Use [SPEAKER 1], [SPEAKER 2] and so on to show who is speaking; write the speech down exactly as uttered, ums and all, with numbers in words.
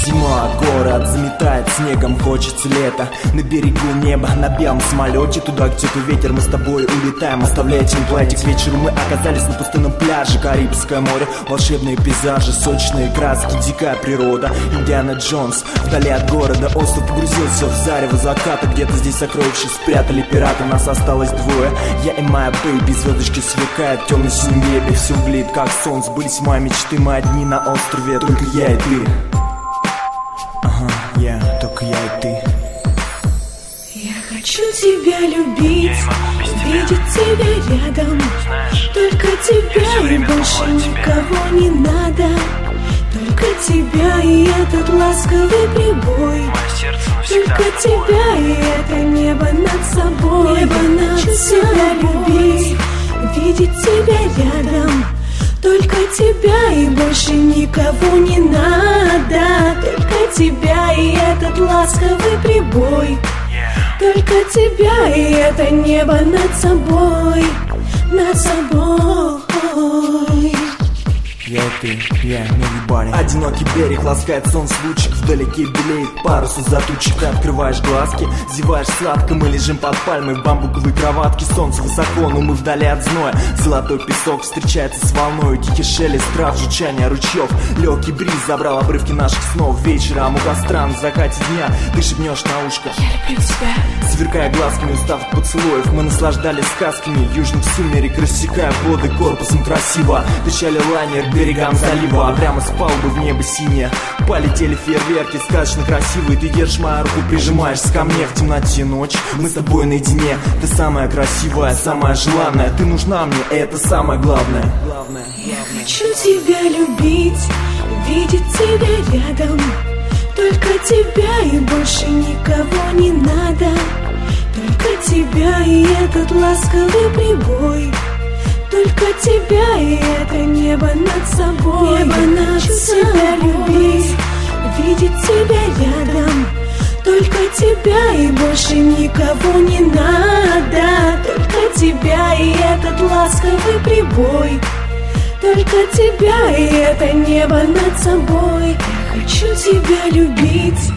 [SPEAKER 1] Зима, город заметает снегом, хочется лето. На берегу неба, на белом самолете, туда, где твой ветер, мы с тобой улетаем, оставляя темплетик. К вечеру мы оказались на пустынном пляже. Карибское море, волшебные пейзажи, сочные краски, дикая природа. Индиана Джонс, вдали от города. Остров погрузился в зарево заката. Где-то здесь сокровища спрятали пираты. Нас осталось двое, я и моя бэйби. Звездочки сверкают в темно-синем небе. Все блит, как сон, сбылись мои мечты. Мы одни на острове, только я и ты. Ага, я, только я и ты.
[SPEAKER 2] Я хочу тебя любить, видеть тебя рядом.
[SPEAKER 3] Знаешь,
[SPEAKER 2] только тебя и больше никого не надо. Только тебя и этот ласковый прибой. Только тебя и это небо над собой. Небо над себя любить, видеть тебя рядом. Только тебя и больше никого не надо. Только тебя и этот ласковый прибой. Только тебя и это небо над собой. Над собой.
[SPEAKER 1] Я и ты, я, nobody. Одинокий берег, ласкает солнце лучик. Вдалеке белеет парус из-за тучек. Ты открываешь глазки, зеваешь сладко. Мы лежим под пальмой в бамбуковой кроватке. Солнце высоко, но мы вдали от зноя. Золотой песок встречается с волной. Тихий шелест трав, журчание ручьев. Легкий бриз забрал обрывки наших снов. Вечером у костра на закате дня ты шепнешь на ушко:
[SPEAKER 2] я люблю тебя.
[SPEAKER 1] Сверкая глазками, устав от поцелуев, мы наслаждались сказками южных сумерек, рассекая воды корпусом красиво. Дышали лайнер к берегам залива, а прямо с палубы в небо синее полетели фейерверки, сказочно красивые. Ты держишь мою руку, прижимаешься ко мне в темноте ночь. Мы с тобой наедине, ты самая красивая, самая желанная. Ты нужна мне, и это самое главное. главное, главное.
[SPEAKER 2] Я хочу тебя любить, видеть тебя рядом. Только тебя и больше никого не надо. Только тебя и этот ласковый прибой. Только тебя и это небо над собой. Небо над себя любить, видеть тебя рядом. Только тебя и больше никого не надо. Только тебя и этот ласковый прибой. Только тебя и это небо над собой. Я хочу тебя любить,